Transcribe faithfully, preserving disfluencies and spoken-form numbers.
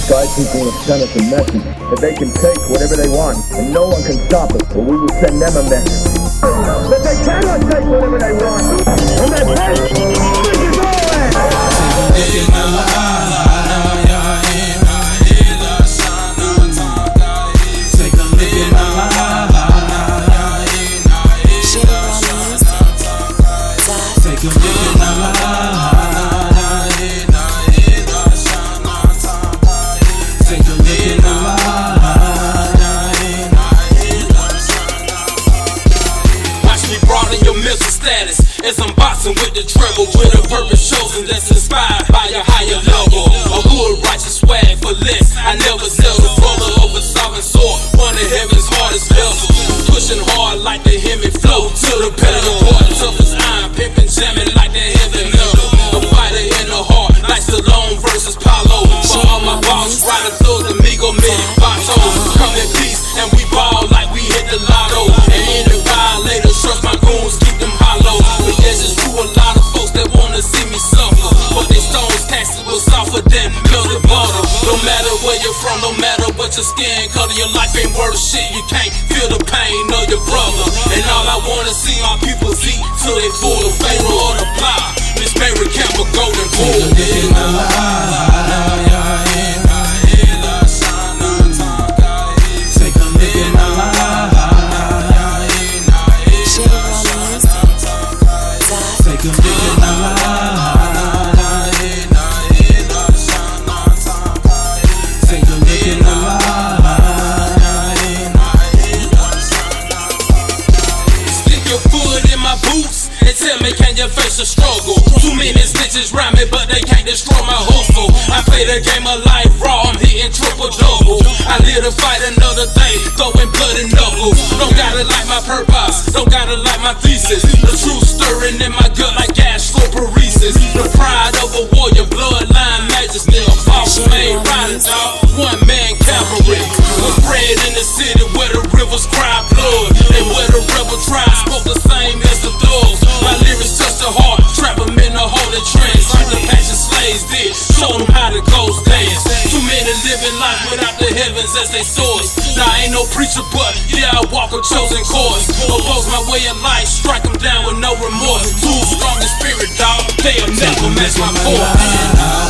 Sky people have sent us a message that they can take whatever they want, and no one can stop us, but we will send them a message that they cannot take whatever they want, and that hate reaches all lands. Take a look at my life. Take a look at my life. As I'm boxing with the treble, with a purpose chosen that's inspired by a higher level. A good righteous swag for less. I never settle for the over solving sword, one of heaven's hardest vessels. Pushing hard like the Hemi flow to the pedal. Boy, tough as iron, pimping, jamming like the heavy metal. A fighter in the heart, like Stallone versus Paulo. For all my boss riders, those amigo mid vatos. Come in peace and we ball like we hit the lotto. And any violators, trust my goons, keep them hollow. But there's just true a lot of folks that wanna see me suffer, but they stones taxes was softer than melted butter. No matter where you're from, no matter what your skin color, your life ain't worth shit. You can't feel the pain of your brother. And all I wanna see my people eat till they full of Pharaoh or the plow. Miss Mary Camp a golden bull. Tell me, can you face a struggle? Too many snitches round me, but they can't destroy my hustle. I play the game of life raw, I'm hitting triple double. I live to fight another day, throwing blood and knuckles. Don't gotta like my purpose, don't gotta like my thesis. The truth stirring in my gut like gastroparesis. The pride of a warrior, bloodline majesty. A false made riding dog, one man cavalry. Was bred in the city where the rivers cry blood, and where the rebel tribe spoke the same as the thugs. My lyrics touch the heart, trap them in a holy trance. Like the passion slaves did, show them how the ghosts dance. Too many living life without the heavens as they source. Now I ain't no preacher, but yeah, I walk a chosen course. Oppose my way of life, strike them down with no remorse. Too strong in spirit, dog, they'll never match my force.